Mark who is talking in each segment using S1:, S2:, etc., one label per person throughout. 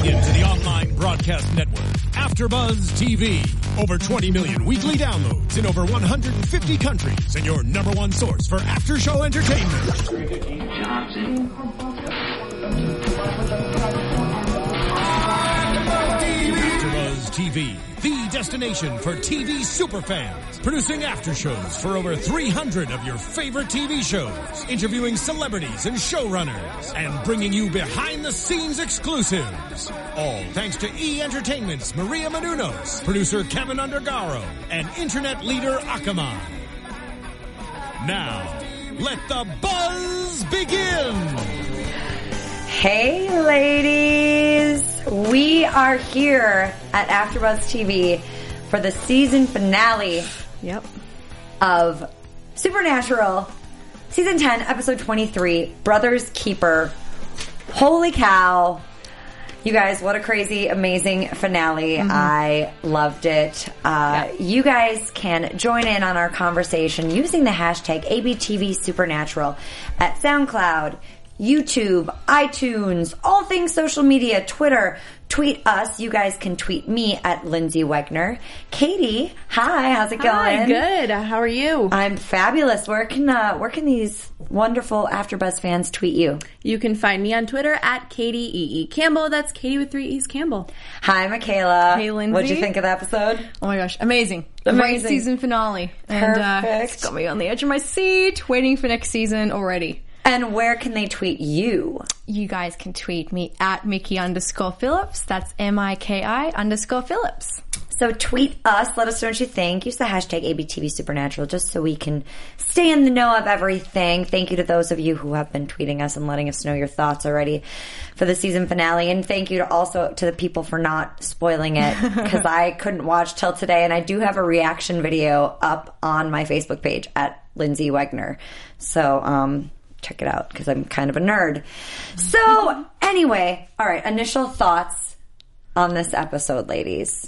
S1: Tuning into the online broadcast network, AfterBuzz TV. Over 20 million weekly downloads in over 150 countries, and your number one source for after-show entertainment. AfterBuzz TV, the destination for TV superfans. Producing aftershows for over 300 of your favorite TV shows. Interviewing celebrities and showrunners. And bringing you behind-the-scenes exclusives. All thanks to E! Entertainment's Maria Menounos, producer Kevin Undergaro, and internet leader Akamai. Now, let the buzz begin!
S2: Hey ladies! We are here at AfterBuzz TV for the season finale of Supernatural, Season 10, Episode 23, Brother's Keeper. Holy cow. You guys, what a crazy, amazing finale. I loved it. You guys can join in on our conversation using the hashtag ABTV Supernatural at SoundCloud, YouTube, iTunes, all things social media, Twitter. Tweet us. You guys can tweet me at Lindsay Wegner. Katie, hi, how's it going?
S3: Hi, good. How are you?
S2: I'm fabulous. Where can these wonderful AfterBuzz fans tweet you?
S3: You can find me on Twitter at Katie E. Campbell. That's Katie with 3 E's Campbell.
S2: Hi, Michaela.
S4: Hey, Lindsay.
S2: What'd you think of the episode?
S4: Oh my gosh, amazing.
S2: Amazing.
S4: Great season finale.
S2: Perfect.
S4: And it's got me on the edge of my seat, waiting for next season already.
S2: And where can they tweet you?
S4: You guys can tweet me at Mickey_Phillips. That's MIKI_Phillips.
S2: So tweet us. Let us know what you think. Use the hashtag ABTV Supernatural just so we can stay in the know of everything. Thank you to those of you who have been tweeting us and letting us know your thoughts already for the season finale. And thank you to the people for not spoiling it because I couldn't watch till today. And I do have a reaction video up on my Facebook page at Lindsay Wegner. So, check it out because I'm kind of a nerd. So anyway, all right, initial thoughts on this episode, ladies.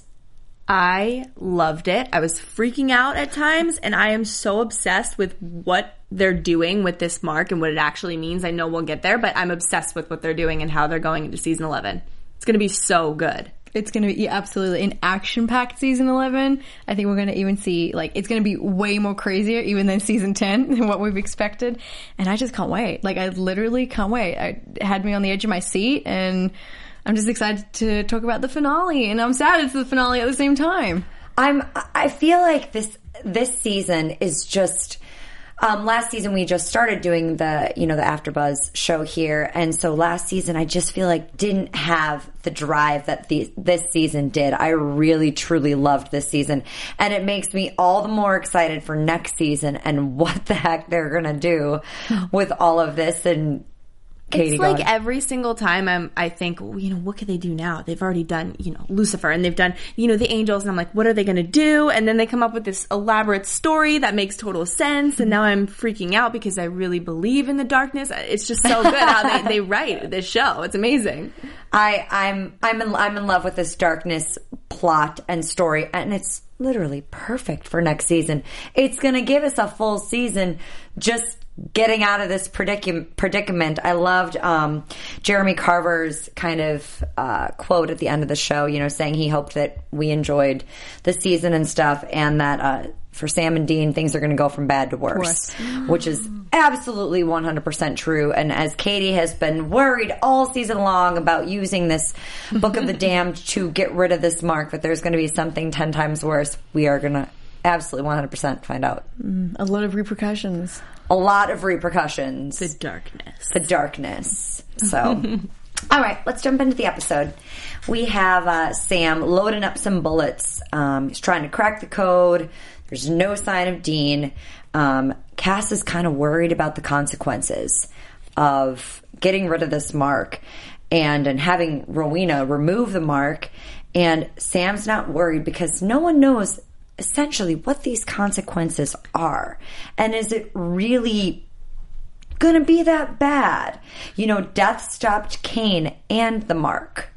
S3: I loved it. I was freaking out at times, and I am so obsessed with what they're doing with this mark and what it actually means. I know we'll get there, but I'm obsessed with what they're doing and how they're going into season 11. It's going to be so good.
S4: It's going to be absolutely an action-packed season 11. I think we're going to even see, it's going to be way more crazier even than season 10 than what we've expected. And I just can't wait. I literally can't wait. It had me on the edge of my seat, and I'm just excited to talk about the finale. And I'm sad it's the finale at the same time.
S2: I feel like this season is just... last season we just started doing the AfterBuzz show here, and so last season I just feel like didn't have the drive that this season did. I really truly loved this season, and it makes me all the more excited for next season and what the heck they're gonna do with all of this. And Katie,
S3: it's every single time I think, what could they do now? They've already done, Lucifer, and they've done, the angels, and I'm like, what are they going to do? And then they come up with this elaborate story that makes total sense, and now I'm freaking out because I really believe in the darkness. It's just so good how they write this show. It's amazing.
S2: I'm in love with this darkness plot and story, and it's literally perfect for next season. It's going to give us a full season just getting out of this predicament. I loved Jeremy Carver's kind of quote at the end of the show, saying he hoped that we enjoyed the season and stuff, and that for Sam and Dean, things are going to go from bad to worse, which is absolutely 100% true. And as Katie has been worried all season long about using this Book of the Damned to get rid of this mark, that there's going to be something 10 times worse, we are going to absolutely 100% find out.
S4: A lot of repercussions.
S2: A lot of repercussions.
S3: The darkness.
S2: The darkness. So, all right, let's jump into the episode. We have Sam loading up some bullets. He's trying to crack the code. There's no sign of Dean. Cass is kind of worried about the consequences of getting rid of this mark and having Rowena remove the mark. And Sam's not worried because no one knows essentially what these consequences are. And is it really gonna be that bad? Death stopped Cain and the mark.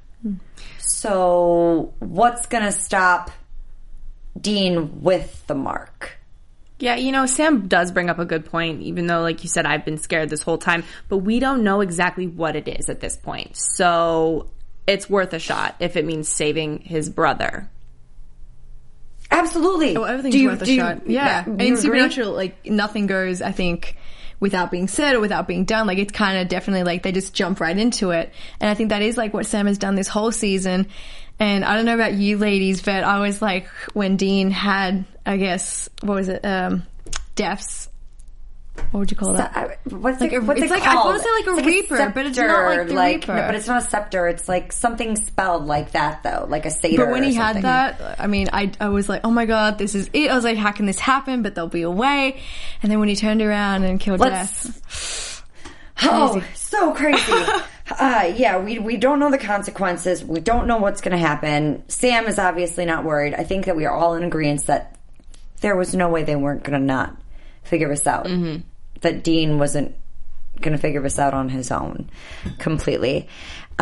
S2: So what's gonna stop Dean with the mark?
S3: Yeah, Sam does bring up a good point, even though, like you said, I've been scared this whole time. But we don't know exactly what it is at this point. So it's worth a shot if it means saving his brother.
S2: Absolutely.
S4: Oh, everything's worth a shot. Yeah. And in Supernatural, like, nothing goes, I think, without being said or without being done. Like, it's kind of definitely like they just jump right into it. And I think that is like what Sam has done this whole season. And I don't know about you ladies, but I was like, when Dean had, I guess, what was it, deaths. What would you call that?
S2: What's
S4: like
S2: it called?
S4: I want to say like a reaper, but it's not like the reaper.
S2: No, but it's not a scepter. It's like something spelled like that, though, like a satyr.
S4: But when he had that, I mean, I was like, oh my god, this is it. I was like, how can this happen? But they'll be away. And then when he turned around and killed Jess.
S2: Oh, so crazy. Yeah, we don't know the consequences. We don't know what's going to happen. Sam is obviously not worried. I think that we are all in agreement that there was no way they weren't going to not figure this out. Mm-hmm. That Dean wasn't going to figure this out on his own completely.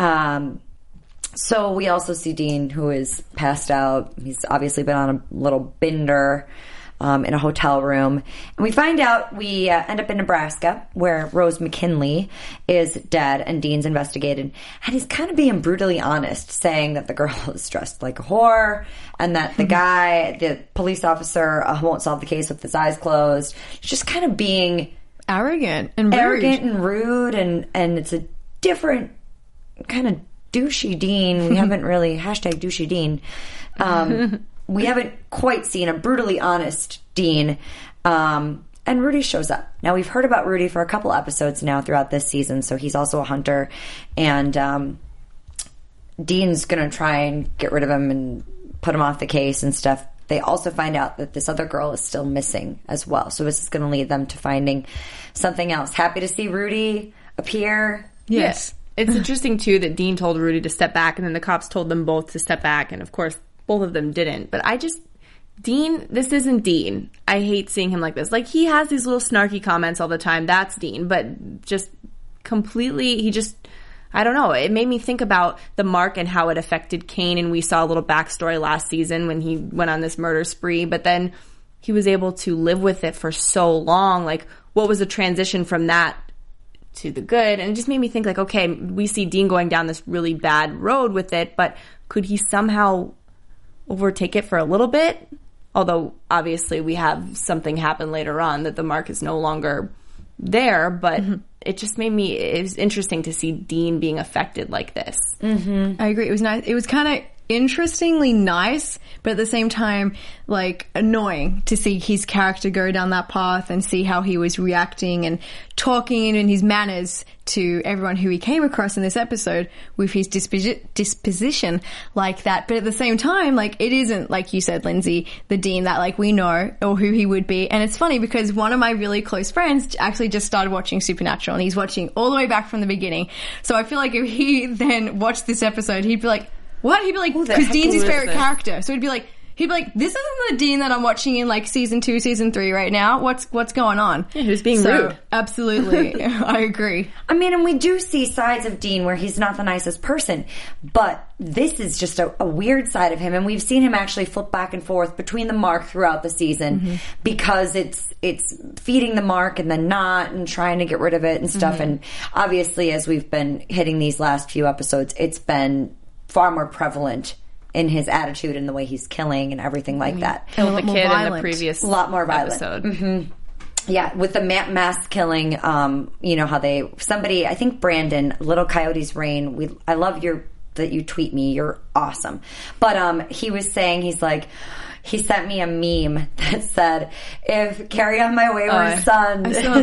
S2: So we also see Dean, who is passed out. He's obviously been on a little bender in a hotel room. And we find out we end up in Nebraska, where Rose McKinley is dead and Dean's investigated. And he's kind of being brutally honest, saying that the girl is dressed like a whore and that the guy, the police officer, won't solve the case with his eyes closed. He's just kind of being
S4: arrogant and
S2: rude, and it's a different kind of douchey Dean. We haven't really #douchey Dean. We haven't quite seen a brutally honest Dean. And Rudy shows up. Now, we've heard about Rudy for a couple episodes now throughout this season, so he's also a hunter. And Dean's going to try and get rid of him and put him off the case and stuff. They also find out that this other girl is still missing as well. So this is going to lead them to finding something else. Happy to see Rudy appear.
S3: Yes. It's interesting, too, that Dean told Rudy to step back, and then the cops told them both to step back. And, of course, both of them didn't. But Dean, this isn't Dean. I hate seeing him like this. Like, he has these little snarky comments all the time. That's Dean. But just completely, I don't know. It made me think about the mark and how it affected Kane, and we saw a little backstory last season when he went on this murder spree, but then he was able to live with it for so long. Like, what was the transition from that to the good? And it just made me think, like, okay, we see Dean going down this really bad road with it, but could he somehow overtake it for a little bit? Although, obviously, we have something happen later on that the mark is no longer there, but it just it was interesting to see Dean being affected like this.
S4: Mm-hmm. I agree. It was nice. It was kind of interestingly nice, but at the same time, like, annoying to see his character go down that path and see how he was reacting and talking and his manners to everyone who he came across in this episode with his disposition like that. But at the same time, like, it isn't, like you said, Lindsay, the Dean that, like, we know or who he would be. And it's funny because one of my really close friends actually just started watching Supernatural and he's watching all the way back from the beginning. So I feel like if he then watched this episode, he'd be like, what? He'd be like, because Dean's his favorite character. So he'd be like, this isn't the Dean that I'm watching in, like, season 2, season 3 right now. What's going on?
S3: Yeah, he was being rude.
S4: Absolutely. I agree.
S2: I mean, and we do see sides of Dean where he's not the nicest person, but this is just a weird side of him, and we've seen him actually flip back and forth between the mark throughout the season because it's feeding the mark and then not, and trying to get rid of it and stuff. And obviously, as we've been hitting these last few episodes, it's been far more prevalent in his attitude and the way he's killing and everything like that.
S3: Killed the kid in the previous episode.
S2: Mm-hmm. Yeah, with the mass killing, you know how I think Brandon, Little Coyote's Reign, I love that you tweet me, you're awesome. But he was saying, he sent me a meme that said, if Carry On My Wayward Son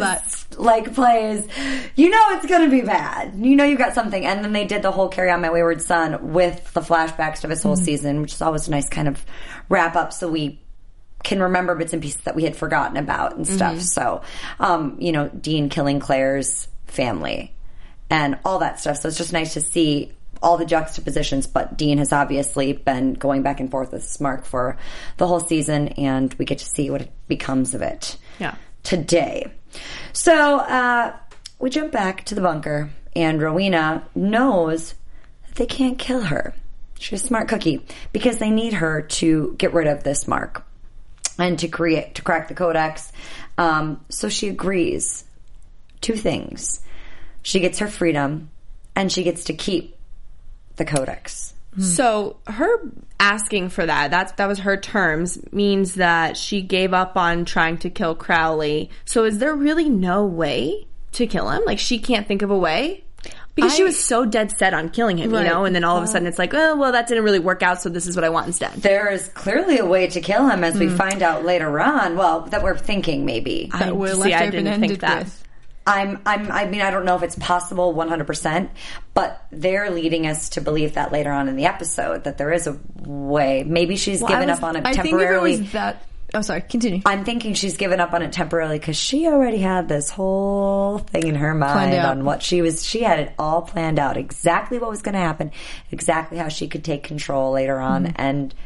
S2: plays, you know it's going to be bad. You know you got something. And then they did the whole Carry On My Wayward Son with the flashbacks to his whole season, which is always a nice kind of wrap up so we can remember bits and pieces that we had forgotten about and stuff. So, you know, Dean killing Claire's family and all that stuff. So it's just nice to see all the juxtapositions, but Dean has obviously been going back and forth with this mark for the whole season, and we get to see what becomes of it today. So we jump back to the bunker, and Rowena knows that they can't kill her. She's a smart cookie because they need her to get rid of this mark and to crack the codex. So she agrees. 2 things. She gets her freedom, and she gets to keep the Codex.
S3: So her asking for that was her terms, means that she gave up on trying to kill Crowley. So is there really no way to kill him? Like, she can't think of a way? Because she was so dead set on killing him, you know? And then all of a sudden it's like, oh, well, that didn't really work out, so this is what I want instead.
S2: There is clearly a way to kill him, as we find out later on. Well, that we're thinking maybe.
S3: I didn't think that.
S2: I mean, I don't know if it's possible 100%, but they're leading us to believe that later on in the episode that there is a way. Maybe she's given up on it temporarily.
S4: I think if it was that. Oh, sorry. Continue.
S2: I'm thinking she's given up on it temporarily because she already had this whole thing in her mind on what she had it all planned out, exactly what was going to happen, exactly how she could take control later on and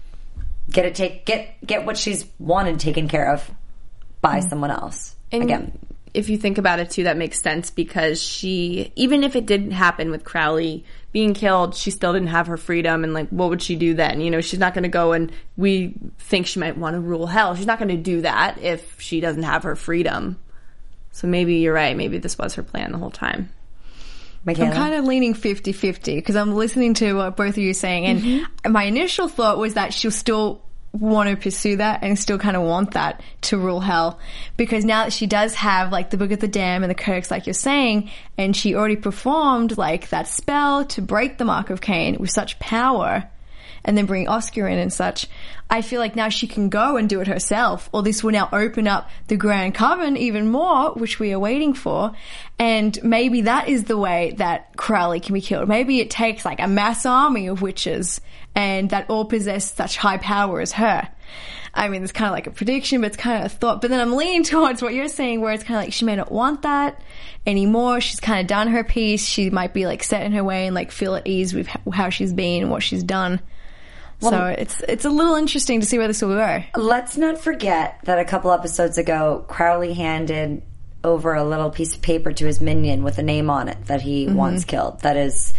S2: get what she's wanted taken care of by someone else.
S3: And again, if you think about it too, that makes sense, because she, even if it didn't happen with Crowley being killed, she still didn't have her freedom, and like, what would she do then? You know, she's not going to go, and we think she might want to rule hell. She's not going to do that if she doesn't have her freedom. So maybe you're right. Maybe this was her plan the whole time.
S2: Michaela?
S4: I'm kind of leaning 50-50 because I'm listening to what both of you are saying, and my initial thought was that she'll still want to pursue that and still kind of want that to rule hell, because now that she does have like the Book of the Damned and the Codex, like you're saying, and she already performed like that spell to break the Mark of Cain with such power and then bring Oscar in and such, I feel like now she can go and do it herself, or this will now open up the Grand Coven even more, which we are waiting for, and maybe that is the way that Crowley can be killed. Maybe it takes like a mass army of witches and that all possess such high power as her. I mean, it's kind of like a prediction, but it's kind of a thought. But then I'm leaning towards what you're saying, where it's kind of like she may not want that anymore. She's kind of done her piece. She might be like set in her way and like feel at ease with how she's been and what she's done. Well, so it's a little interesting to see where this will go.
S2: Let's not forget that a couple episodes ago, Crowley handed over a little piece of paper to his minion with a name on it that he once killed. That is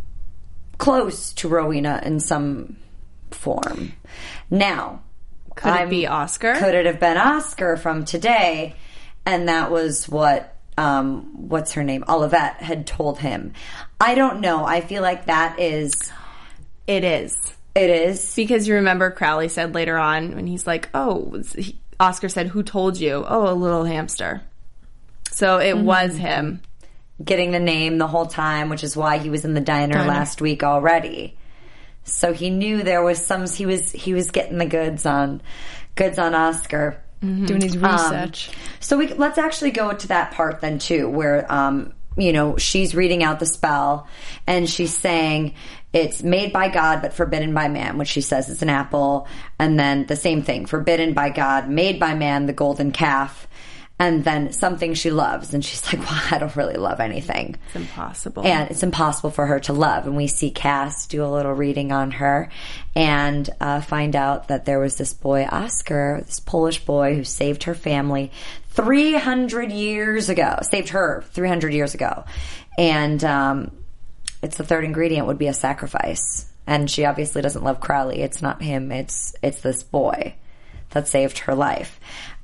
S2: close to Rowena in some form. Now,
S3: could it be Oscar?
S2: Could it have been Oscar from today? And that was what, what's her name? Olivette had told him. I don't know. I feel like that is...
S3: It is.
S2: It is.
S3: Because you remember Crowley said later on when he's like, Oscar said, who told you? Oh, a little hamster. So it was him.
S2: Getting the name the whole time, which is why he was in the diner last week already. So he knew there was he was getting the goods on Oscar.
S4: Doing his research.
S2: So let's actually go to that part then too, where she's reading out the spell and she's saying it's made by God but forbidden by man, which she says is an apple, and then the same thing, forbidden by God, made by man, the golden calf. And then something she loves. And she's like, well, I don't really love anything.
S3: It's impossible.
S2: And it's impossible for her to love. And we see Cass do a little reading on her and find out that there was this boy, Oscar, this Polish boy who saved her family 300 years ago. Saved her 300 years ago. And it's the third ingredient would be a sacrifice. And she obviously doesn't love Crowley. It's not him. It's this boy that saved her life.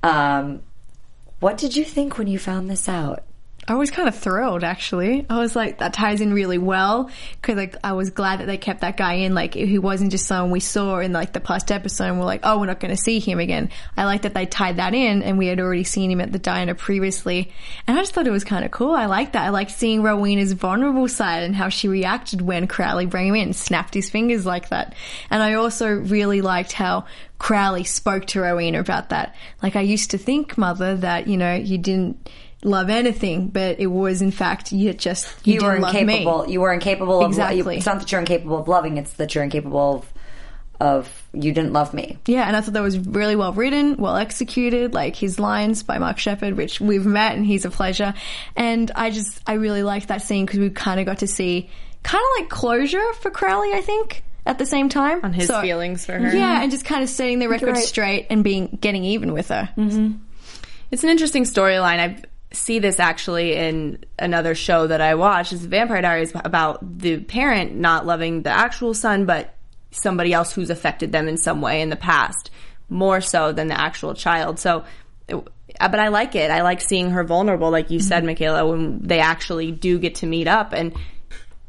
S2: What did you think when you found this out?
S4: I was kind of thrilled, actually. I was like, that ties in really well, because like I was glad that they kept that guy in. Like, he wasn't just someone we saw in like the past episode and we're like, oh, we're not going to see him again. I like that they tied that in, and we had already seen him at the diner previously, and I just thought it was kind of cool. I like that. I liked seeing Rowena's vulnerable side and how she reacted when Crowley brought him in, snapped his fingers like that. And I also really liked how Crowley spoke to Rowena about that. Like, I used to think, Mother, that you didn't love anything, but it was in fact you didn't love me.
S2: You were incapable of
S4: exactly.
S2: It's not that you're incapable of loving, it's that you're incapable of you didn't love me.
S4: Yeah, and I thought that was really well written, well executed, like his lines by Mark Sheppard, which we've met and he's a pleasure. And I really liked that scene because we kind of got to see kind of like closure for Crowley, I think, at the same time.
S3: On his feelings for her.
S4: Yeah, and just kind of setting the record straight and getting even with her.
S3: Mm-hmm. It's an interesting storyline. I see this actually in another show that I watch. It's Vampire Diaries, about the parent not loving the actual son, but somebody else who's affected them in some way in the past, more so than the actual child. So, but I like it. I like seeing her vulnerable, like you said, Michaela, when they actually do get to meet up. And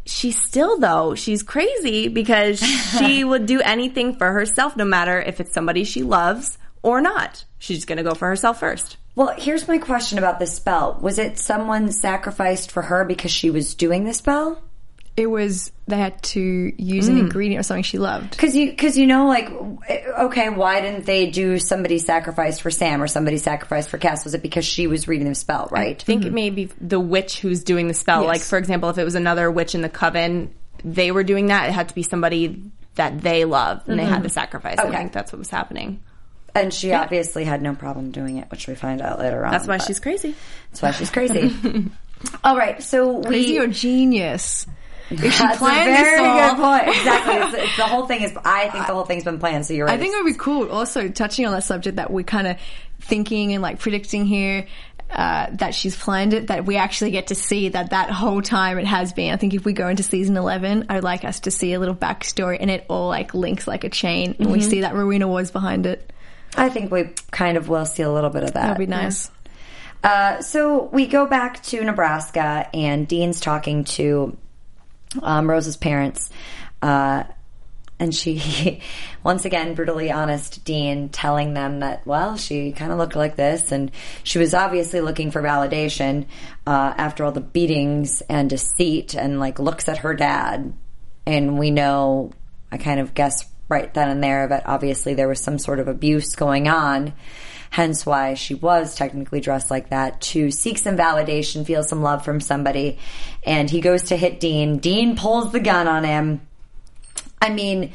S3: she's still, though, she's crazy because she would do anything for herself, no matter if it's somebody she loves or not. She's going to go for herself first.
S2: Well, here's my question about this spell. Was it someone sacrificed for her because she was doing the spell?
S4: It was, they had to use an ingredient or something she loved.
S2: Because you know, like, okay, why didn't they do somebody sacrificed for Sam or somebody sacrificed for Cass? Was it because she was reading the spell, right?
S3: I think it may be the witch who's doing the spell.
S4: Yes.
S3: Like, for example, if it was another witch in the coven, they were doing that. It had to be somebody that they loved, and they had to sacrifice.
S2: Okay.
S3: I think that's what was happening.
S2: And she obviously had no problem doing it, which we find out later on.
S3: That's why she's crazy.
S2: That's why she's crazy. All right, so
S4: Crazy or genius? If she
S2: That's
S4: planned
S2: a very
S4: this all,
S2: good point. Exactly. It's the whole thing is. I think the whole thing's been planned. So you're right.
S4: I think it would be cool. Also, touching on that subject that we're kind of thinking and like predicting here. That she's planned it, that we actually get to see that whole time it has been. I think if we go into season 11, I would like us to see a little backstory and it all like links like a chain and we see that Rowena was behind it.
S2: I think we kind of will see a little bit of that.
S4: That'd be nice.
S2: So we go back to Nebraska and Dean's talking to Rose's parents. And she, once again, brutally honest Dean, telling them that, well, she kind of looked like this, and she was obviously looking for validation after all the beatings and deceit, and like looks at her dad, and we know, I kind of guess right then and there that obviously there was some sort of abuse going on, hence why she was technically dressed like that, to seek some validation, feel some love from somebody, and he goes to hit Dean. Dean pulls the gun on him. I mean,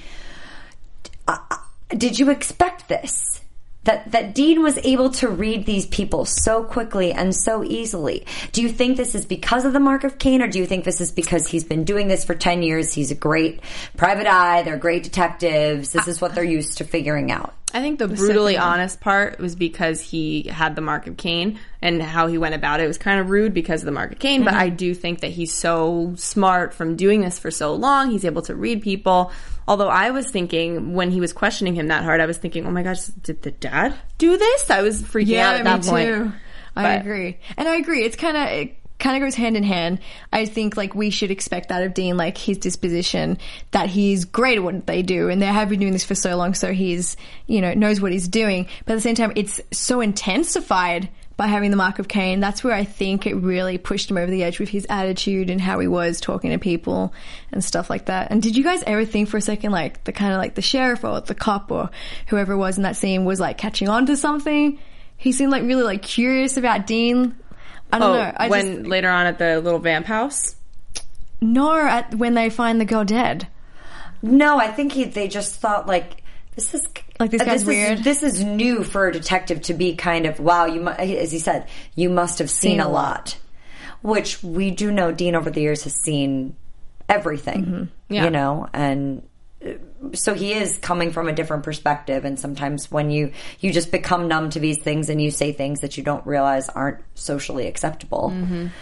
S2: did you expect this? That Dean was able to read these people so quickly and so easily. Do you think this is because of the Mark of Cain, or do you think this is because he's been doing this for 10 years? He's a great private eye. They're great detectives. This is what they're used to figuring out.
S3: I think the brutally honest part was because he had the Mark of Cain, and how he went about it was kind of rude because of the Mark of Cain. But I do think that he's so smart from doing this for so long. He's able to read people. Although I was thinking, when he was questioning him that hard, I was thinking, oh my gosh, did the dad do this? I was freaking out at that point.
S4: Too. I agree. And I agree. It kind of goes hand in hand. I think like we should expect that of Dean, like his disposition, that he's great at what they do, and they have been doing this for so long, so he's, knows what he's doing. But at the same time, it's so intensified by having the Mark of Cain. That's where I think it really pushed him over the edge with his attitude and how he was talking to people and stuff like that. And did you guys ever think for a second, like the kind of like the sheriff or the cop or whoever it was in that scene was like catching on to something? He seemed like really like curious about Dean. I don't know.
S3: Later on at the little vamp house?
S4: No, when they find the girl dead.
S2: No, I think they just thought like, this is
S4: like this guy's weird.
S2: This is new for a detective to be kind of, wow, as he said, you must have seen a lot. Which we do know Dean over the years has seen everything, and so he is coming from a different perspective, and sometimes when you just become numb to these things and you say things that you don't realize aren't socially acceptable.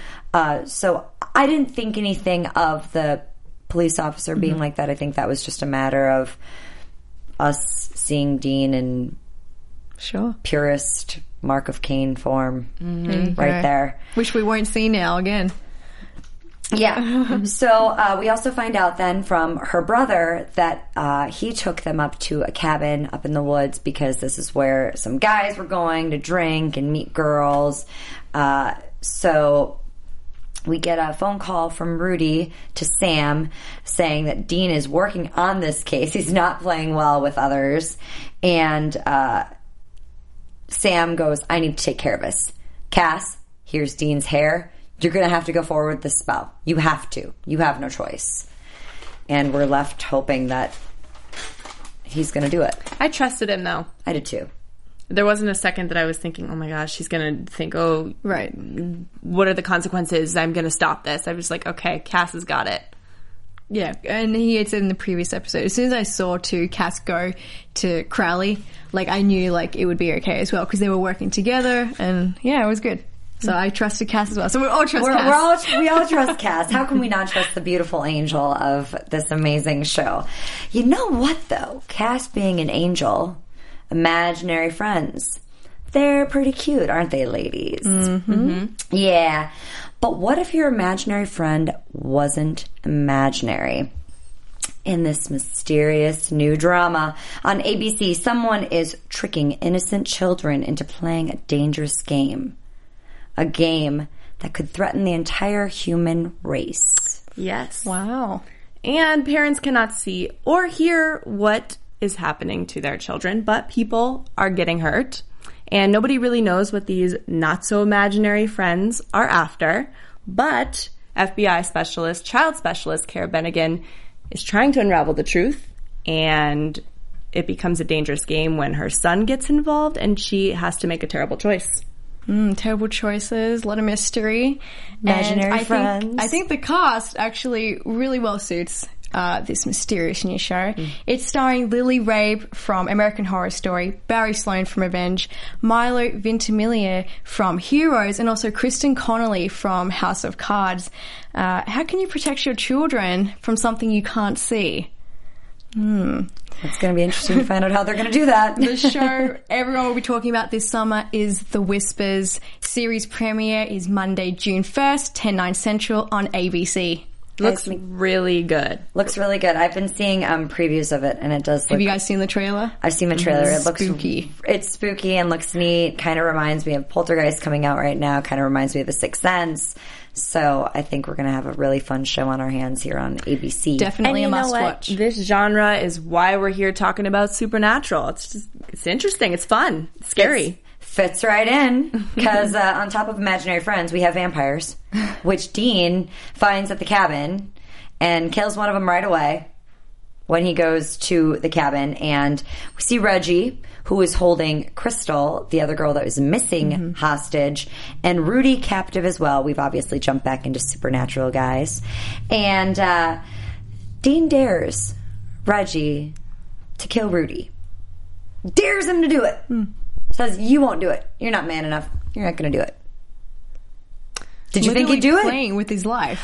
S2: So I didn't think anything of the police officer being like that. I think that was just a matter of us seeing Dean in purest Mark of Cain form right there.
S4: Which we won't see now again.
S2: Yeah. So we also find out then from her brother that he took them up to a cabin up in the woods because this is where some guys were going to drink and meet girls. So we get a phone call from Rudy to Sam saying that Dean is working on this case. He's not playing well with others. And Sam goes, I need to take care of this. Cass, here's Dean's hair. You're going to have to go forward with this spell. You have to. You have no choice. And we're left hoping that he's going to do it.
S3: I trusted him, though.
S2: I did, too.
S3: There wasn't a second that I was thinking, oh my gosh, she's going to think, oh,
S4: right,
S3: what are the consequences? I'm going to stop this. I was like, okay, Cass has got it.
S4: Yeah, and he had said in the previous episode, as soon as I saw Cass go to Crowley, like I knew like it would be okay as well because they were working together, and yeah, it was good. So I trusted Cass as well. So we all trust Cass.
S2: We all trust Cass. How can we not trust the beautiful angel of this amazing show? You know what, though? Cass being an angel, imaginary friends, They're pretty cute, aren't they, ladies? Mm-hmm. Yeah. But what if your imaginary friend wasn't imaginary? In this mysterious new drama on ABC, someone is tricking innocent children into playing a dangerous game. A game that could threaten the entire human race.
S3: Yes.
S4: Wow.
S3: And parents cannot see or hear what is happening to their children, but people are getting hurt. And nobody really knows what these not-so-imaginary friends are after. But FBI specialist, child specialist Cara Bennigan is trying to unravel the truth, and it becomes a dangerous game when her son gets involved and she has to make a terrible choice.
S4: Terrible choices, a lot of mystery.
S2: Imaginary friends.
S4: I think the cast actually really well suits this mysterious new show. It's starring Lily Rabe from American Horror Story, Barry Sloane from Revenge, Milo Ventimiglia from Heroes, and also Kristen Connolly from House of Cards. How can you protect your children from something you can't see?
S2: It's going to be interesting to find out how they're going to do that.
S4: The show everyone will be talking about this summer is The Whispers. Series premiere is Monday, June 1st, 10/9 Central on ABC.
S3: Looks really good.
S2: Looks really good. I've been seeing previews of it, and it does look...
S4: Have you guys seen the trailer?
S2: I've seen the trailer. It looks
S4: spooky.
S2: It's spooky and looks neat. Kind of reminds me of Poltergeist coming out right now. Kind of reminds me of The Sixth Sense. So I think we're going to have a really fun show on our hands here on ABC.
S4: Definitely
S3: And
S4: a
S3: you know what?
S4: must-watch.
S3: This genre is why we're here talking about Supernatural. It's interesting. It's fun. It's scary.
S2: Fits right in, because on top of imaginary friends, we have vampires, which Dean finds at the cabin and kills one of them right away when he goes to the cabin. And we see Reggie, who is holding Crystal, the other girl that was missing, hostage, and Rudy captive as well. We've obviously jumped back into Supernatural, guys. And Dean dares Reggie to kill Rudy. Dares him to do it. Says, you won't do it. You're not man enough. You're not going to do it. Did you think he'd do it?
S4: Playing with his life.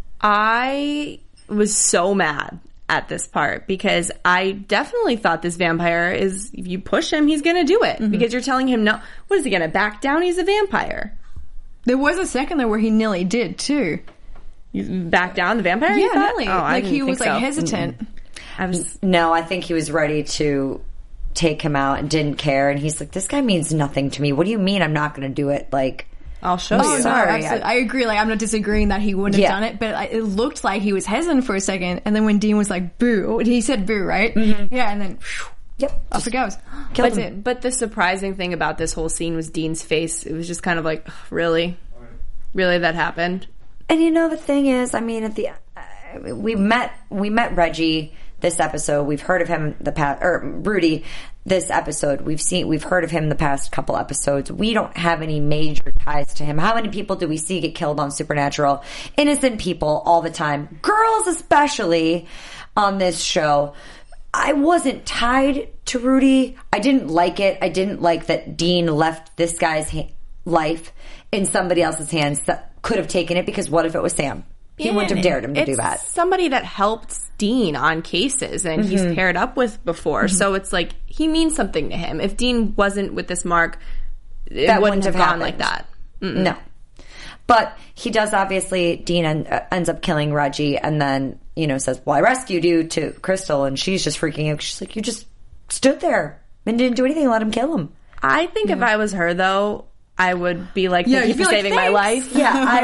S3: I was so mad at this part because I definitely thought this vampire is, if you push him, he's going to do it. Because you're telling him, no, what is he going to back down? He's a vampire.
S4: There was a second there where he nearly did too.
S3: You back down the vampire?
S4: Yeah,
S3: you thought?
S4: nearly.
S3: Oh, I
S4: like
S3: didn't
S4: he
S3: think
S4: was like
S3: so.
S4: hesitant.
S3: I was.
S2: No, I think he was ready to take him out and didn't care. And he's like, this guy means nothing to me. What do you mean I'm not going to do it? Like,
S3: I'll show
S2: Oh,
S3: you.
S2: no. Sorry,
S4: absolutely. I agree. Like, I'm not disagreeing that he wouldn't have done it, but it looked like he was hesitant for a second. And then when Dean was like, boo, he said boo, right? Yeah, and then off it goes.
S2: killed him.
S3: But the surprising thing about this whole scene was Dean's face. It was just kind of like, really? Really, that happened?
S2: And you know, the thing is, I mean, at the we met Reggie this episode. We've heard of him Rudy this episode. We've heard of him the past couple episodes. We don't have any major ties to him. How many people do we see get killed on Supernatural? Innocent people all the time. Girls especially on this show. I wasn't tied to Rudy. I didn't like it. I didn't like that Dean left this guy's life in somebody else's hands that could have taken it, because what if it was Sam? He wouldn't have dared him to do that.
S3: Somebody that helped Dean on cases and he's paired up with before. So it's like, he means something to him. If Dean wasn't with this mark, it wouldn't have gone like that.
S2: No. But he does, obviously, Dean ends up killing Reggie and then, says, well, I rescued you to Crystal, and she's just freaking out. She's like, you just stood there and didn't do anything, let him kill him.
S3: I think if I was her, though, I would be like, thank you for saving my life.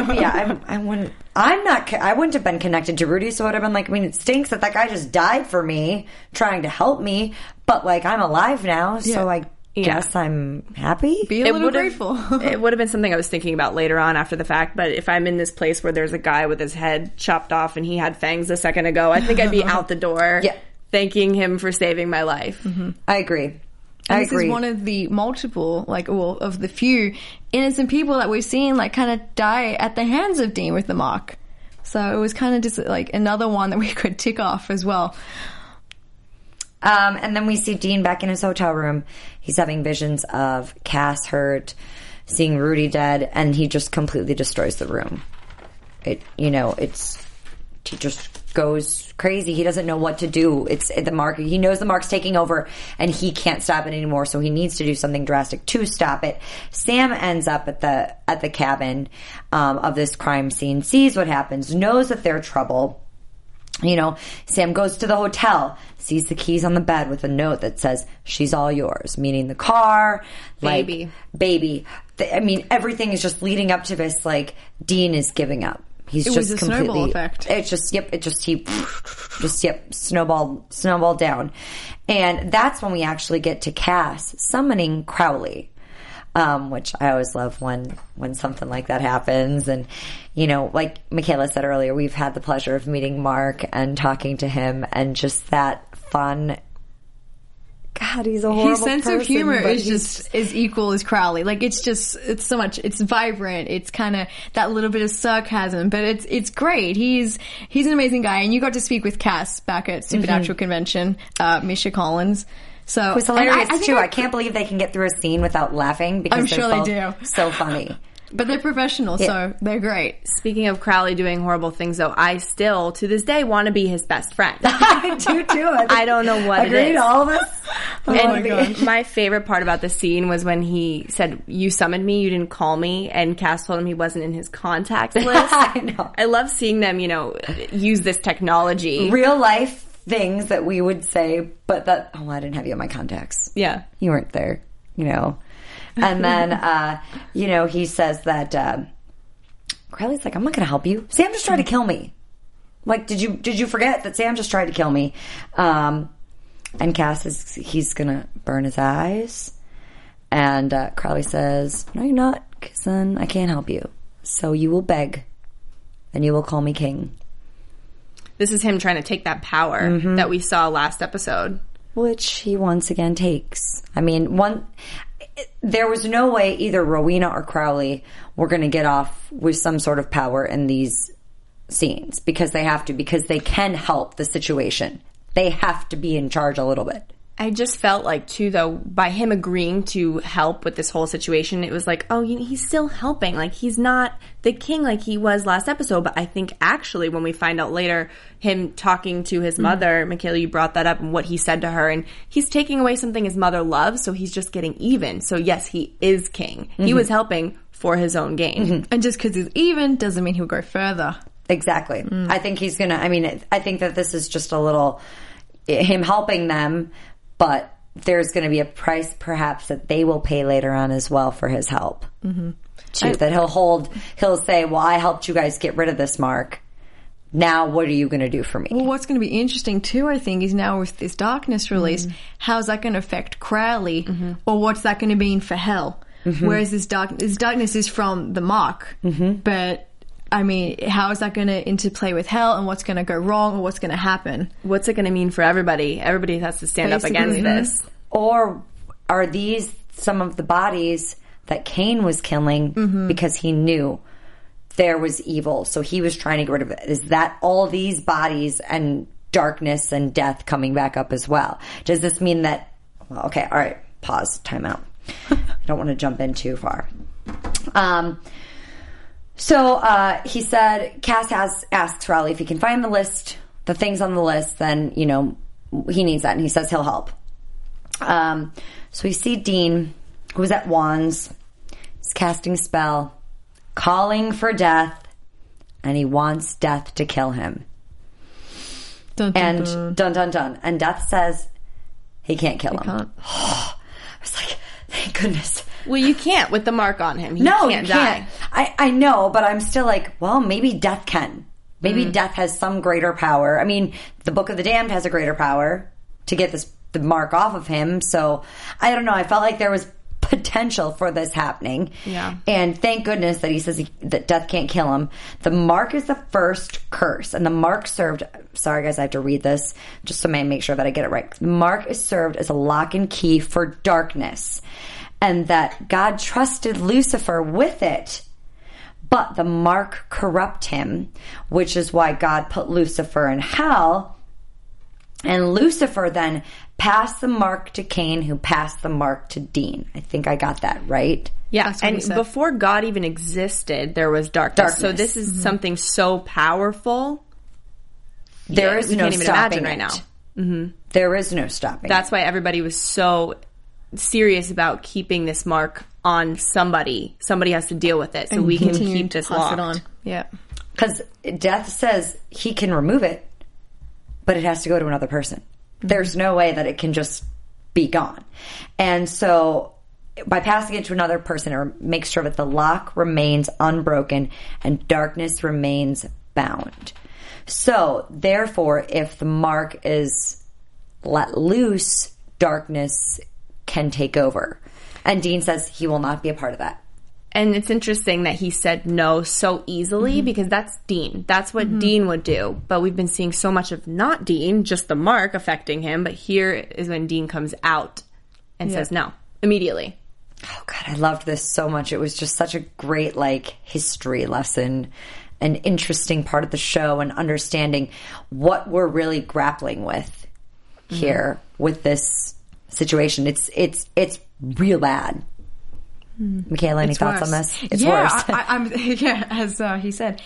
S2: I wouldn't. I wouldn't have been connected to Rudy, so I would have been like, I mean, it stinks that guy just died for me, trying to help me, but like, I'm alive now, so I guess I'm happy.
S4: Be a little grateful.
S3: It would have been something I was thinking about later on after the fact, but if I'm in this place where there's a guy with his head chopped off and he had fangs a second ago, I think I'd be out the door thanking him for saving my life.
S2: I agree.
S4: And this is one of the multiple, of the few innocent people that we've seen, kind of die at the hands of Dean with the mark. So it was kind of just, another one that we could tick off as well.
S2: And then we see Dean back in his hotel room. He's having visions of Cass hurt, seeing Rudy dead, and he just completely destroys the room. It's he just goes crazy. He doesn't know what to do. It's the mark. He knows the mark's taking over, and he can't stop it anymore. So he needs to do something drastic to stop it. Sam ends up at the cabin of this crime scene, sees what happens, knows that they're trouble. You know, Sam goes to the hotel, sees the keys on the bed with a note that says, "She's all yours," meaning the car, baby. I mean, everything is just leading up to this. Like, Dean is giving up. He's
S4: it
S2: just
S4: was a
S2: completely.
S4: Snowball effect.
S2: It's just snowballed down, and that's when we actually get to Cass summoning Crowley. Which I always love when something like that happens. And, you know, like Michaela said earlier, we've had the pleasure of meeting Mark and talking to him, and just that fun. God, he's a horrible person.
S4: His sense of humor is just as equal as Crowley. Like, it's so much, it's vibrant. It's kind of that little bit of sarcasm, but it's great. He's an amazing guy. And you got to speak with Cass back at Supernatural Convention, Misha Collins. So,
S2: who's hilarious too. I can't believe they can get through a scene without laughing because
S4: I'm sure
S2: they're
S4: they do.
S2: So funny.
S4: But they're professional, so they're great.
S3: Speaking of Crowley doing horrible things, though, I still, to this day, want to be his best friend.
S2: I do too.
S3: I don't know what it is.
S2: Agreed, all of us.
S3: And my favorite part about the scene was when he said, "You summoned me, you didn't call me," and Cass told him he wasn't in his contacts list.
S2: I know.
S3: I love seeing them, use this technology.
S2: Real life things that we would say, but I didn't have you in my contacts.
S3: Yeah.
S2: You weren't there, And then, he says that, Crowley's like, "I'm not going to help you. Sam just tried to kill me." Like, did you forget that Sam just tried to kill me? And Cass he's going to burn his eyes. And, Crowley says, "No, you're not, son. I can't help you. So you will beg, and you will call me king."
S3: This is him trying to take that power that we saw last episode.
S2: Which he once again takes. I mean, there was no way either Rowena or Crowley were going to get off with some sort of power in these scenes because they can help the situation. They have to be in charge a little bit.
S3: I just felt like, too, though, by him agreeing to help with this whole situation, it was like, oh, he's still helping. Like, he's not the king like he was last episode. But I think, actually, when we find out later, him talking to his mother, Michaela, you brought that up, and what he said to her, and he's taking away something his mother loves, so he's just getting even. So, yes, he is king. He was helping for his own gain.
S4: And just because he's even doesn't mean he'll go further.
S2: Exactly. I think he's going to, I think that this is just a little, him helping them, but there's going to be a price, perhaps, that they will pay later on as well for his help. That he'll say, "Well, I helped you guys get rid of this mark. Now, what are you going to do for me?"
S4: Well, what's going to be interesting, too, I think, is now with this Darkness release, how's that going to affect Crowley? Or what's that going to mean for Hell? Whereas this Darkness is from the mark, but... I mean, how is that going to interplay with Hell, and what's going to go wrong, or what's going to happen?
S3: What's it going to mean for everybody? Everybody has to stand up against this.
S2: Or are these some of the bodies that Cain was killing because he knew there was evil, so he was trying to get rid of it? Is that all these bodies and darkness and death coming back up as well? Does this mean that... Well, okay, all right, pause, time out. I don't want to jump in too far. So he said, Cass has asked Crowley if he can find the things on the list, then, he needs that, and he says he'll help. So we see Dean, who's at wands, he's casting a spell, calling for death, and he wants death to kill him.
S4: Dun, dun,
S2: and dun. And Death says he can't kill him.
S4: Can't.
S2: I was like, thank goodness.
S3: Well, you can't with the mark on him. He can't die.
S2: I know, but I'm still like, well, maybe Death can. Maybe Death has some greater power. I mean, the Book of the Damned has a greater power to get the mark off of him. So, I don't know. I felt like there was potential for this happening.
S3: Yeah.
S2: And thank goodness that he says that Death can't kill him. The mark is the first curse. And the mark served... Sorry, guys, I have to read this just to make sure that I get it right. The mark is served as a lock and key for darkness. And that God trusted Lucifer with it, but the mark corrupt him, which is why God put Lucifer in hell. And Lucifer then passed the mark to Cain, who passed the mark to Dean. I think I got that right.
S3: Yeah, and before God even existed, there was darkness. So this is something so powerful
S2: There is
S3: we
S2: no
S3: can't even
S2: stopping
S3: imagine right
S2: it.
S3: now. Mm-hmm.
S2: There is no stopping.
S3: That's why everybody was so serious about keeping this mark on somebody. Somebody has to deal with it, so we can keep this locked.
S4: It on. Yeah.
S2: Because Death says he can remove it, but it has to go to another person. There's no way that it can just be gone. And so by passing it to another person, it makes sure that the lock remains unbroken and darkness remains bound. So therefore, if the mark is let loose, darkness can take over. And Dean says he will not be a part of that.
S3: And it's interesting that he said no so easily because that's Dean. That's what Dean would do. But we've been seeing so much of not Dean, just the mark affecting him. But here is when Dean comes out and says no immediately.
S2: Oh, God, I loved this so much. It was just such a great, history lesson, an interesting part of the show, and understanding what we're really grappling with here with this situation. It's real bad. Michaela, any thoughts on this? It's worse.
S4: I'm as he said.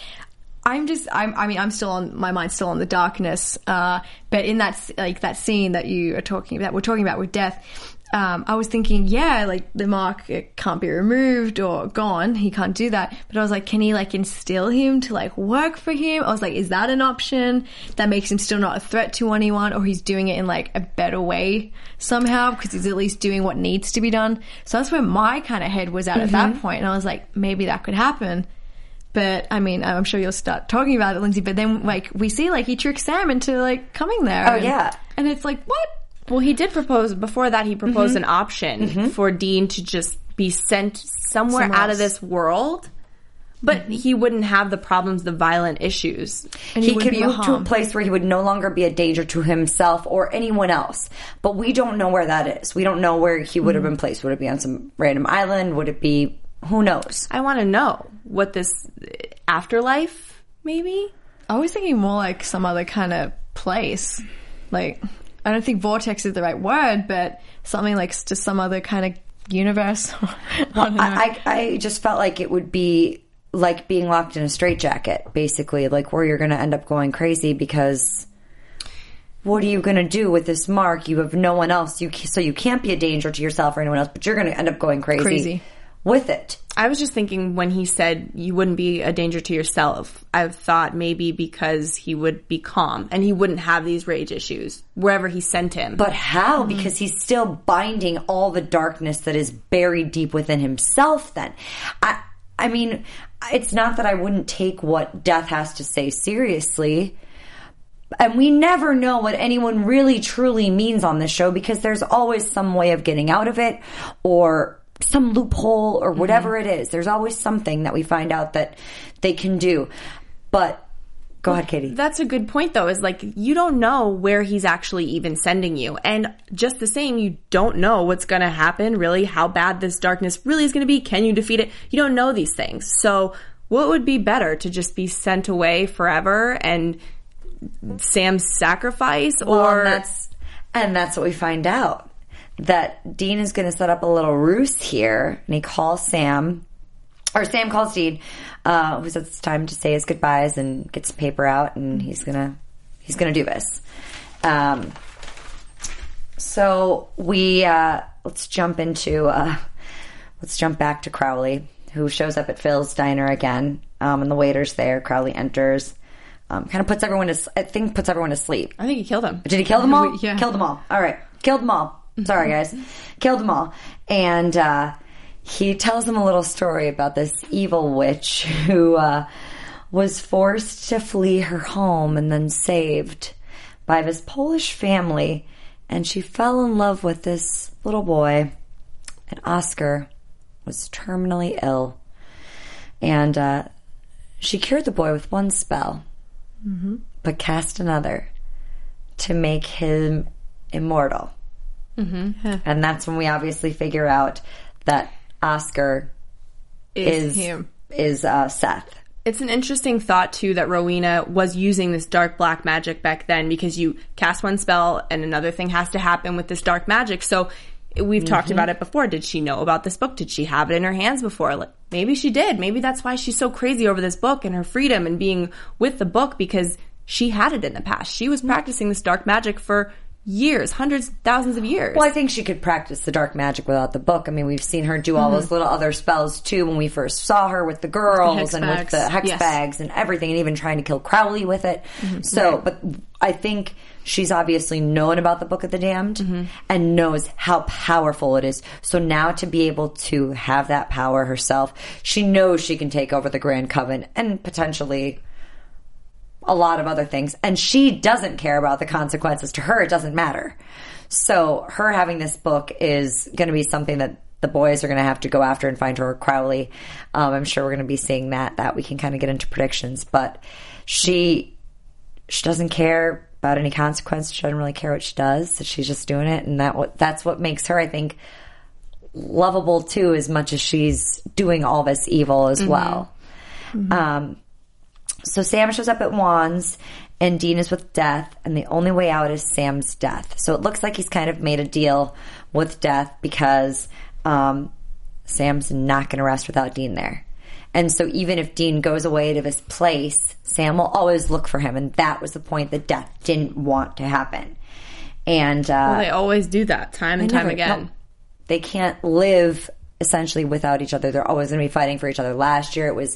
S4: I'm still on, my mind's still on the darkness. But in that scene that we're talking about with Death, I was thinking, the mark, it can't be removed or gone. He can't do that. But I was like, can he instill him to work for him? I was like, is that an option that makes him still not a threat to anyone, or he's doing it in a better way somehow because he's at least doing what needs to be done? So that's where my kind of head was at that point. And I was like, maybe that could happen. But I mean, I'm sure you'll start talking about it, Lindsay. But then we see he tricks Sam into coming there.
S2: Oh, yeah.
S4: And it's what?
S3: Well, he did propose, before that he proposed an option for Dean to just be sent somewhere out of this world, but he wouldn't have the problems, the violent issues.
S2: And he could move to a place where he would no longer be a danger to himself or anyone else. But we don't know where that is. We don't know where he would have been placed. Would it be on some random island? Would it be, who knows?
S3: I want to know what this afterlife, maybe?
S4: I was thinking more some other kind of place. I don't think vortex is the right word, but something just some other kind of universe.
S2: I just felt like it would be like being locked in a straitjacket, basically, where you're going to end up going crazy because what are you going to do with this mark? You have no one else. So you can't be a danger to yourself or anyone else, but you're going to end up going crazy with it.
S3: I was just thinking when he said you wouldn't be a danger to yourself, I thought maybe because he would be calm and he wouldn't have these rage issues wherever he sent him.
S2: But how? Because he's still binding all the darkness that is buried deep within himself then. I mean, it's not that I wouldn't take what Death has to say seriously. And we never know what anyone really truly means on this show because there's always some way of getting out of it or some loophole or whatever it is. There's always something that we find out that they can do. But go ahead, Katie.
S3: That's a good point, though, is you don't know where he's actually even sending you. And just the same, you don't know what's going to happen, really, how bad this darkness really is going to be. Can you defeat it? You don't know these things. So what would be better, to just be sent away forever and Sam's sacrifice?
S2: And that's what we find out. That Dean is going to set up a little ruse here, and he calls Sam, or Sam calls Dean, who says it's time to say his goodbyes and get some paper out, and he's gonna do this. So we let's jump back to Crowley, who shows up at Phil's diner again, and the waiter's there. Crowley enters, kind of puts everyone to sleep.
S3: I think he killed him.
S2: Did he kill them all?
S4: Yeah.
S2: Killed them all. All right, killed them all. Sorry, guys. Killed them all. And he tells them a little story about this evil witch who was forced to flee her home and then saved by this Polish family. And she fell in love with this little boy. And Oscar was terminally ill. And she cured the boy with one spell, but cast another to make him immortal. And that's when we obviously figure out that Oscar is Seth.
S3: It's an interesting thought, too, that Rowena was using this dark black magic back then, because you cast one spell and another thing has to happen with this dark magic. So we've talked about it before. Did she know about this book? Did she have it in her hands before? Maybe she did. Maybe that's why she's so crazy over this book and her freedom and being with the book, because she had it in the past. She was practicing this dark magic for years, hundreds, thousands of years.
S2: Well, I think she could practice the dark magic without the book. I mean, we've seen her do all those little other spells, too, when we first saw her with the girls and with the hex bags and everything, and even trying to kill Crowley with it. So, but I think she's obviously known about the Book of the Damned and knows how powerful it is. So now to be able to have that power herself, she knows she can take over the Grand Coven and potentially a lot of other things. And she doesn't care about the consequences. To her, it doesn't matter. So her having this book is going to be something that the boys are going to have to go after and find her, Crowley. I'm sure we're going to be seeing that we can kind of get into predictions. But she doesn't care about any consequence. She doesn't really care what she does. So she's just doing it. And that's what makes her, I think, lovable too, as much as she's doing all this evil as well. So Sam shows up at Juan's, and Dean is with Death, and the only way out is Sam's death. So it looks like he's kind of made a deal with Death because Sam's not going to rest without Dean there. And so even if Dean goes away to this place, Sam will always look for him, and that was the point that Death didn't want to happen. And
S3: well, they always do that time and time again.
S2: No, they can't live essentially without each other. They're always going to be fighting for each other. Last year it was,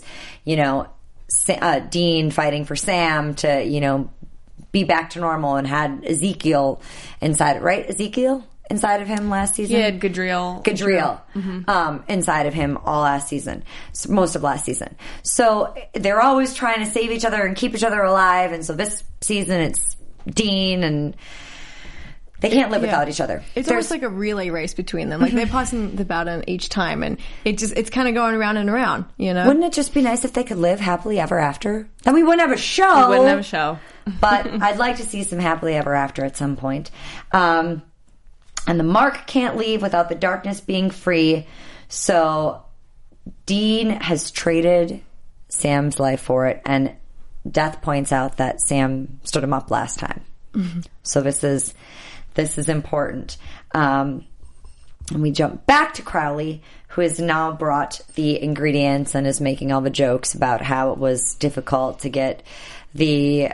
S2: Dean fighting for Sam to, be back to normal, and had Ezekiel inside, right? Ezekiel inside of him last season?
S3: He had Gadriel.
S2: Inside of him all last season. So most of last season. So they're always trying to save each other and keep each other alive. And so this season it's Dean, and they can't live without each other.
S4: It's almost like a relay race between them. Like they're passing the baton each time, and it's kind of going around and around,
S2: Wouldn't it just be nice if they could live happily ever after? Then we wouldn't have a show.
S3: We wouldn't have a show.
S2: But I'd like to see some happily ever after at some point. And the Mark can't leave without the darkness being free. So Dean has traded Sam's life for it, and Death points out that Sam stood him up last time. So this is important. And we jump back to Crowley, who has now brought the ingredients and is making all the jokes about how it was difficult to get the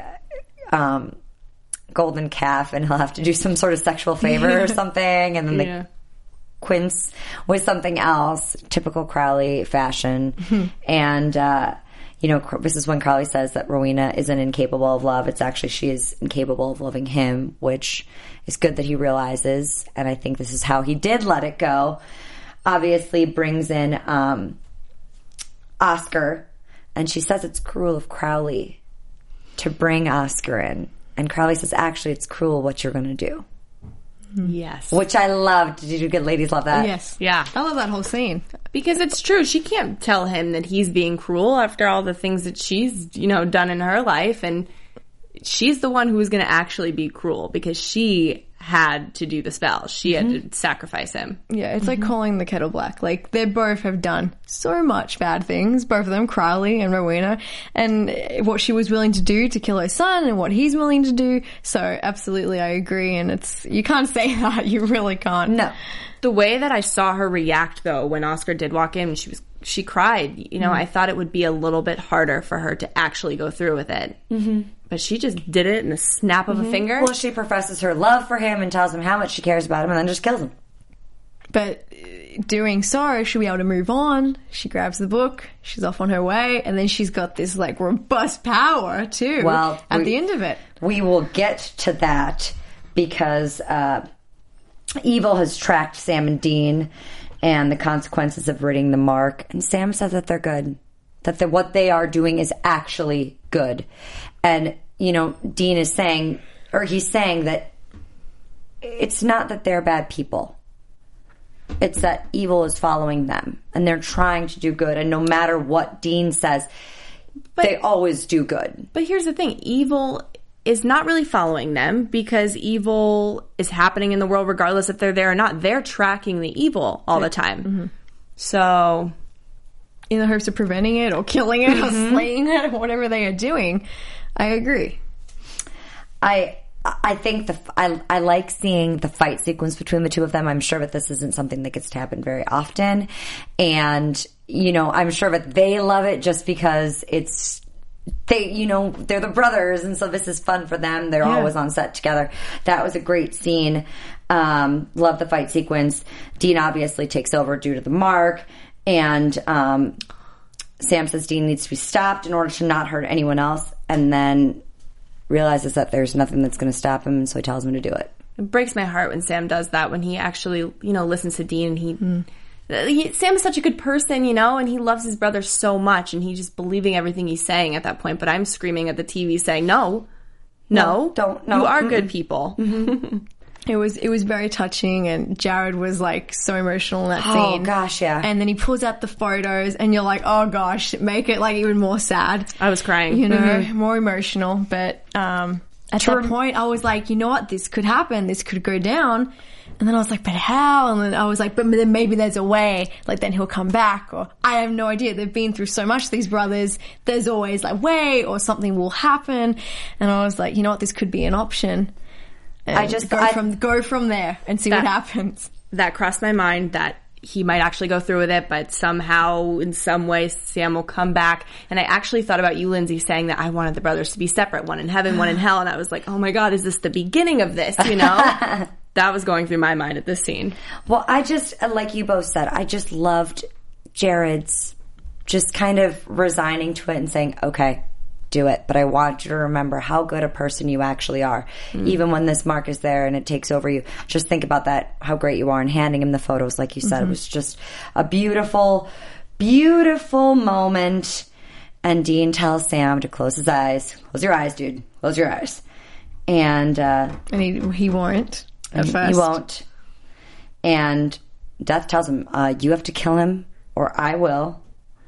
S2: golden calf, and he'll have to do some sort of sexual favor or something. And then the quince was something else, typical Crowley fashion. And, this is when Crowley says that Rowena isn't incapable of love. It's actually she is incapable of loving him, which is good that he realizes. And I think this is how he did let it go. Obviously brings in Oscar, and she says it's cruel of Crowley to bring Oscar in. And Crowley says, actually, it's cruel what you're going to do.
S3: Yes.
S2: Which I loved. Did you good ladies love that?
S4: Yes.
S3: Yeah.
S4: I love that whole scene.
S3: Because it's true. She can't tell him that he's being cruel after all the things that she's, done in her life. And she's the one who is going to actually be cruel because she had to do the spell. She had to sacrifice him.
S4: Yeah, it's like calling the kettle black. Like, they both have done so much bad things, both of them, Crowley and Rowena, and what she was willing to do to kill her son and what he's willing to do. So, absolutely, I agree. And you can't say that. You really can't.
S2: No.
S3: The way that I saw her react, though, when Oscar did walk in, she cried. I thought it would be a little bit harder for her to actually go through with it. But she just did it in a snap of a finger.
S2: Well, she professes her love for him and tells him how much she cares about him, and then just kills him.
S4: But doing so, she'll be able to move on. She grabs the book. She's off on her way. And then she's got this, robust power, too, at the end of it.
S2: We will get to that because Evil has tracked Sam and Dean and the consequences of ridding the Mark. And Sam says that they're good. That what they are doing is actually good. And, Dean is saying, or he's saying that it's not that they're bad people. It's that evil is following them. And they're trying to do good. And no matter what Dean says, they always do good.
S3: But here's the thing. Evil is not really following them because evil is happening in the world regardless if they're there or not. They're tracking the evil all the time. So,
S4: in the hopes of preventing it or killing it or slaying it or whatever they are doing, I agree.
S2: I think I like seeing the fight sequence between the two of them. I'm sure that this isn't something that gets to happen very often. And, I'm sure that they love it just because it's they're the brothers, and so this is fun for them. They're always on set together. That was a great scene. Love the fight sequence. Dean obviously takes over due to the mark, and Sam says Dean needs to be stopped in order to not hurt anyone else, and then realizes that there's nothing that's going to stop him, and so he tells him to do it.
S3: It breaks my heart when Sam does that, when he actually, listens to Dean, and Sam is such a good person, and he loves his brother so much, and he's just believing everything he's saying at that point. But I'm screaming at the TV saying, no,
S2: don't.
S3: You are good people.
S2: Mm-hmm.
S4: It was very touching, and Jared was like so emotional in that scene.
S2: Oh gosh, yeah.
S4: And then he pulls out the photos, and you're like, oh gosh, make it like even more sad.
S3: I was crying.
S4: More emotional. But at that point, I was like, you know what, this could happen. This could go down. And then I was like, but how? And then I was like, but then maybe there's a way. Like, then he'll come back. Or I have no idea. They've been through so much, these brothers. There's always like way, or something will happen. And I was like, you know what, this could be an option. And go from there and see what happens.
S3: That crossed my mind that he might actually go through with it, but somehow, in some way, Sam will come back. And I actually thought about you, Lindsay, saying that I wanted the brothers to be separate, one in heaven, one in hell. And I was like, oh my God, is this the beginning of this, That was going through my mind at this scene.
S2: Well, I just, like you both said, I just loved Jared's just kind of resigning to it and saying, okay, do it. But I want you to remember how good a person you actually are. Even when this mark is there and it takes over you, just think about that, how great you are, and handing him the photos, like you said. It was just a beautiful, beautiful moment. And Dean tells Sam to close his eyes. Close your eyes, dude. Close your eyes. And
S4: he won't. At first.
S2: He won't. And Death tells him, you have to kill him or I will.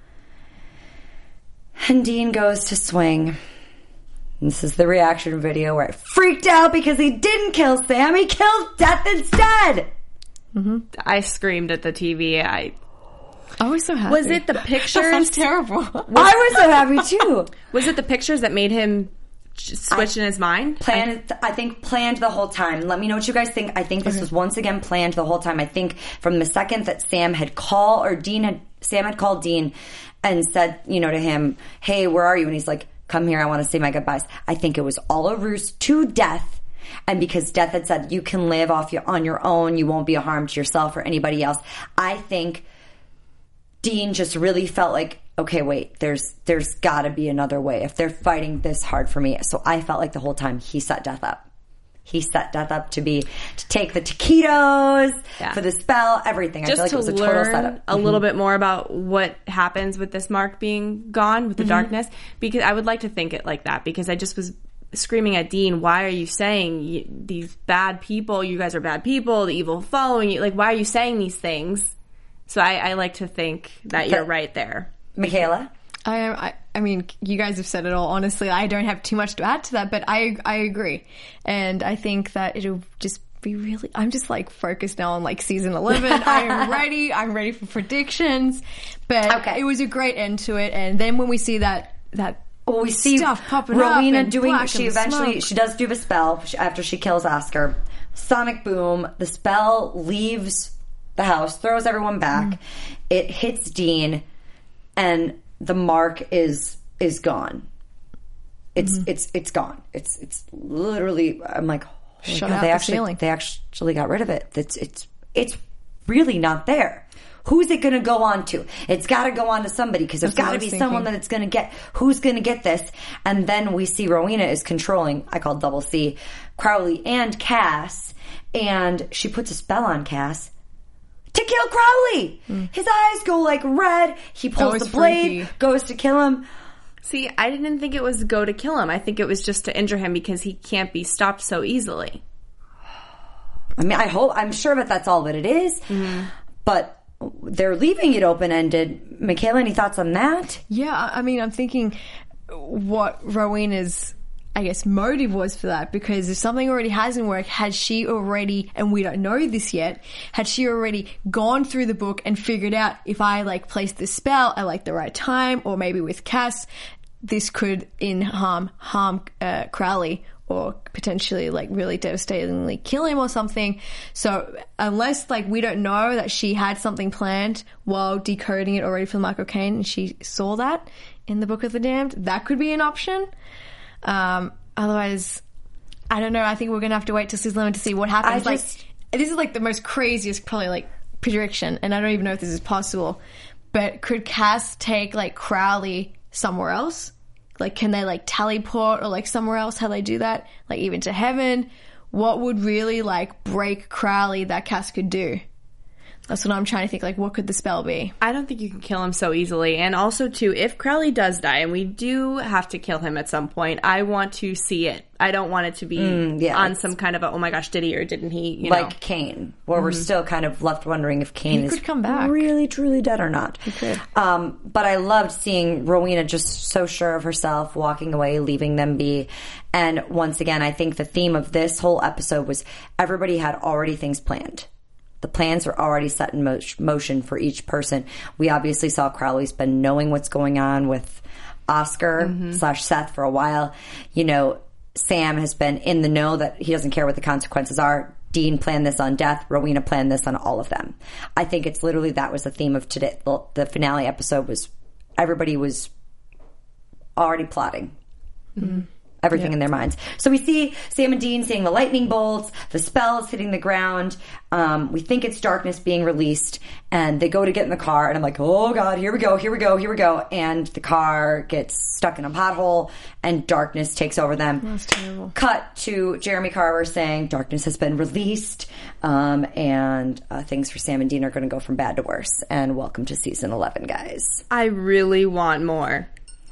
S2: And Dean goes to swing. This is the reaction video where I freaked out because he didn't kill Sam. He killed Death instead.
S3: Mm-hmm. I screamed at the TV. I
S4: was so happy.
S3: Was it the pictures?
S4: That sounds terrible.
S2: I was so happy too.
S3: Was it the pictures that made him switch in his mind?
S2: I think planned the whole time. Let me know what you guys think. I think this was once again planned the whole time. I think from the second that Sam had called Dean and said, to him, hey, where are you? And he's like, come here, I want to say my goodbyes. I think it was all a ruse to Death. And because Death had said, you can live on your own, you won't be a harm to yourself or anybody else. I think Dean just really felt like, okay, wait, there's got to be another way if they're fighting this hard for me. So I felt like the whole time he set Death up. He set Death up to take the taquitos, for the spell, everything.
S3: Just
S2: I feel like it was a total setup.
S3: A little bit more about what happens with this mark being gone, with the darkness, because I would like to think it like that, because I just was screaming at Dean, why are you saying these bad people, you guys are bad people, the evil following you, like, why are you saying these things? So I like to think that you're right there.
S2: Michaela?
S4: I mean, you guys have said it all. Honestly, I don't have too much to add to that, but I agree. And I think that it'll just be really, I'm just like focused now on like season 11. I'm ready for predictions. But it was a great end to it. And then when we see that
S2: we see
S4: stuff popping
S2: Rowena
S4: up,
S2: doing, she does do the spell after she kills Oscar. Sonic boom, the spell leaves the house, throws everyone back. It hits Dean, and the mark is gone. It's gone. It's literally. I'm like,
S4: shut out the ceiling.
S2: They actually got rid of it. It's really not there. Who's it going to go on to? It's got to go on to somebody, because there's got to be someone that it's going to get. Who's going to get this? And then we see Rowena is controlling, I call double C, Crowley and Cass, and she puts a spell on Cass to kill Crowley. His eyes go like red. He pulls the blade, goes to kill him.
S3: See, I didn't think it was go to kill him. I think it was just to injure him because he can't be stopped so easily.
S2: I mean, I'm sure that's all that it is. But they're leaving it open-ended. Michaela, any thoughts on that?
S4: Yeah, I mean, I'm thinking what Rowena's, I guess, motive was for that, because if something already hasn't worked, had she already, and we don't know this yet, had she already gone through the book and figured out, if I place this spell at the right time, or maybe with Cass, this could harm Crowley, or potentially really devastatingly kill him or something. So unless we don't know that she had something planned while decoding it already from Michael Caine and she saw that, in the Book of the Damned. That could be an option. Otherwise, I don't know. I think we're going to have to wait till season 11 to see what happens. This is like the most craziest, probably like prediction, and I don't even know if this is possible. But could Cass take like Crowley somewhere else? Like, can they like teleport or like somewhere else? How they do that? Like even to heaven? What would really like break Crowley that Cass could do? That's what I'm trying to think. Like, what could the spell be?
S3: I don't think you can kill him so easily. And also, too, if Crowley does die, and we do have to kill him at some point, I want to see it. I don't want it to be on some kind of a, oh my gosh, did he or didn't he? You
S2: like
S3: know.
S2: Kane, where we're still kind of left wondering if Kane
S4: He
S2: is
S4: could come back.
S2: really, truly dead or not.
S4: He could.
S2: But I loved seeing Rowena just so sure of herself, walking away, leaving them be. And once again, I think the theme of this whole episode was everybody had already things planned. The plans were already set in motion for each person. We obviously saw Crowley's been knowing what's going on with Oscar / Seth for a while. You know, Sam has been in the know that he doesn't care what the consequences are. Dean planned this on Death. Rowena planned this on all of them. I think it's literally that was the theme of today. The finale episode was everybody was already plotting. Everything in their minds. So we see Sam and Dean seeing the lightning bolts, the spells hitting the ground. We think it's darkness being released, and they go to get in the car, and I'm like, oh God, here we go. And the car gets stuck in a pothole, and darkness takes over them.
S4: That's terrible.
S2: Cut to Jeremy Carver saying darkness has been released, and things for Sam and Dean are going to go from bad to worse. And welcome to season 11, guys.
S3: I really want more.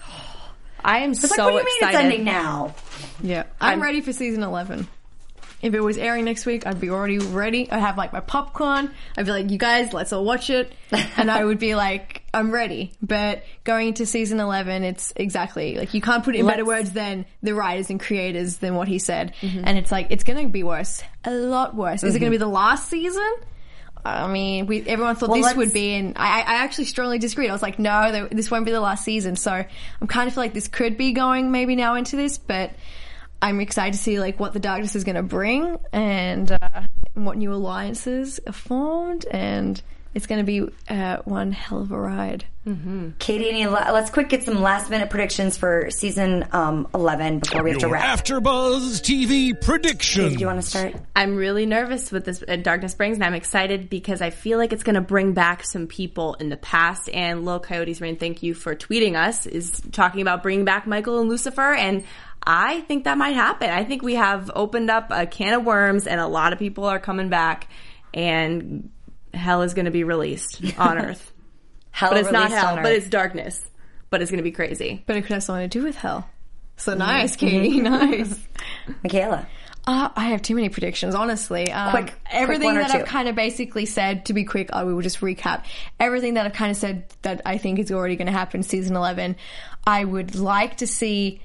S3: I am so excited.
S2: What do you mean it's ending now?
S4: Yeah. I'm ready for season 11. If it was airing next week, I'd be already ready. I'd have like my popcorn. I'd be like, you guys, let's all watch it. And I would be like, I'm ready. But going into season 11, it's exactly like you can't put it in better words than the writers and creators than what he said. And it's like, it's going to be worse. A lot worse. Is it going to be the last season? I mean, everyone thought this would be, and I actually strongly disagreed. I was like, no, this won't be the last season. So I'm kind of feel like this could be going maybe now into this, but I'm excited to see like what the darkness is going to bring and what new alliances are formed, and it's going to be one hell of a ride.
S2: Katie, let's quick get some last minute predictions for season 11 before we have to wrap.
S1: AfterBuzz TV predictions.
S2: Katie, do you want to start?
S3: I'm really nervous with this Darkness Brings, and I'm excited because I feel like it's going to bring back some people in the past. And Lil Coyote's Rain, thank you for tweeting us, is talking about bringing back Michael and Lucifer, and I think that might happen. I think we have opened up a can of worms, and a lot of people are coming back, and hell is going to be released on Earth. But it's not hell, but it's darkness. But it's going to be crazy.
S4: But it could have something to do with hell. So nice, Katie. Nice.
S2: Michaela.
S4: I have too many predictions, honestly. Everything that I've kind of basically said, to be quick, we will just recap. Everything that I've kind of said that I think is already going to happen in season 11, I would like to see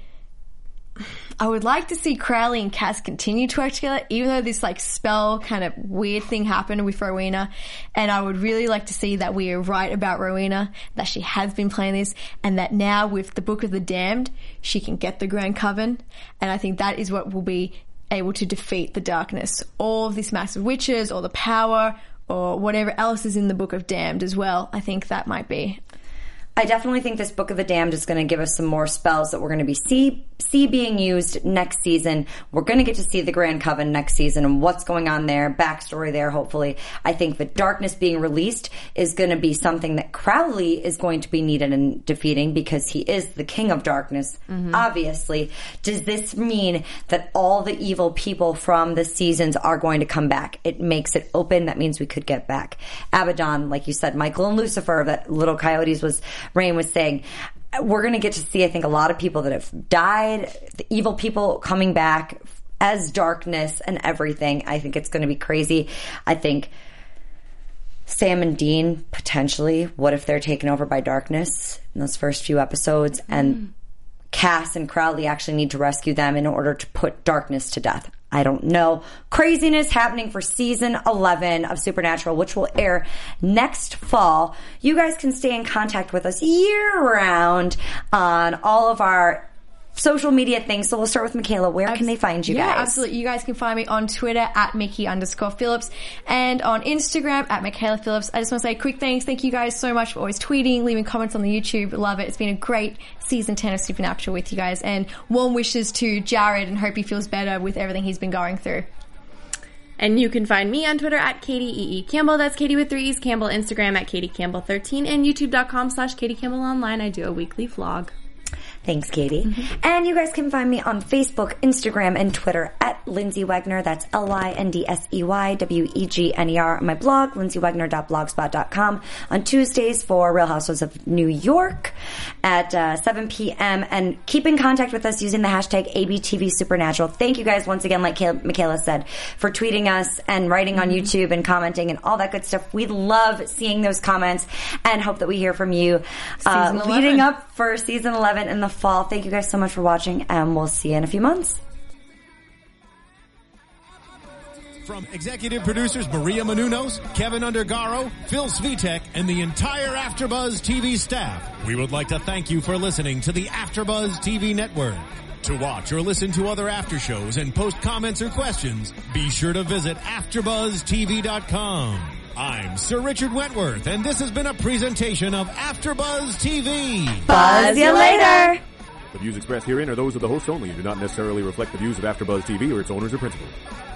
S4: Crowley and Cass continue to work together, even though this like spell kind of weird thing happened with Rowena. And I would really like to see that we are right about Rowena, that she has been playing this, and that now with the Book of the Damned, she can get the Grand Coven. And I think that is what will be able to defeat the darkness. All of these massive witches, or the power, or whatever else is in the Book of Damned as well. I think that might be.
S2: I definitely think this Book of the Damned is going to give us some more spells that we're going to be see being used next season. We're going to get to see the Grand Coven next season and what's going on there, backstory there, hopefully. I think the darkness being released is going to be something that Crowley is going to be needed in defeating, because he is the king of darkness, obviously. Does this mean that all the evil people from the seasons are going to come back? It makes it open. That means we could get back Abaddon, like you said, Michael and Lucifer, that Little Coyotes Rain was saying. We're going to get to see, I think, a lot of people that have died, the evil people coming back as darkness and everything. I think it's going to be crazy. I think Sam and Dean, potentially, what if they're taken over by darkness in those first few episodes, and Cass and Crowley actually need to rescue them in order to put darkness to death? I don't know. Craziness happening for season 11 of Supernatural, which will air next fall. You guys can stay in contact with us year round on all of our social media things. So we'll start with Michaela. Where can they find you guys?
S4: Yeah, absolutely. You guys can find me on Twitter at Mickey_Phillips and on Instagram at Michaela Phillips. I just want to say quick thanks. Thank you guys so much for always tweeting, leaving comments on the YouTube. Love it. It's been a great season 10 of Supernatural with you guys, and warm wishes to Jared and hope he feels better with everything he's been going through.
S3: And you can find me on Twitter at Katie E.E. Campbell. That's Katie with 3 E's. Campbell. Instagram at KatieCampbell13 and YouTube.com/KatieCampbellOnline. I do a weekly vlog.
S2: Thanks, Katie. Mm-hmm. And you guys can find me on Facebook, Instagram, and Twitter at Lindsay Wegner. That's LYNDSEYWEGNER. On my blog, lindsaywegner.blogspot.com. On Tuesdays for Real Housewives of New York at 7 p.m. And keep in contact with us using the hashtag ABTV Supernatural. Thank you guys once again, like Michaela said, for tweeting us and writing on YouTube and commenting and all that good stuff. We love seeing those comments and hope that we hear from you leading up for season 11 in the fall. Thank you guys so much for watching, and we'll see you in a few months.
S1: From executive producers Maria Menounos, Kevin Undergaro, Phil Svitek, and the entire AfterBuzz TV staff, we would like to thank you for listening to the AfterBuzz TV network. To watch or listen to other after shows and post comments or questions, be sure to visit AfterBuzzTV.com. I'm Sir Richard Wentworth, and this has been a presentation of AfterBuzz TV.
S2: Buzz you later!
S5: The views expressed herein are those of the hosts only and do not necessarily reflect the views of AfterBuzz TV or its owners or principals.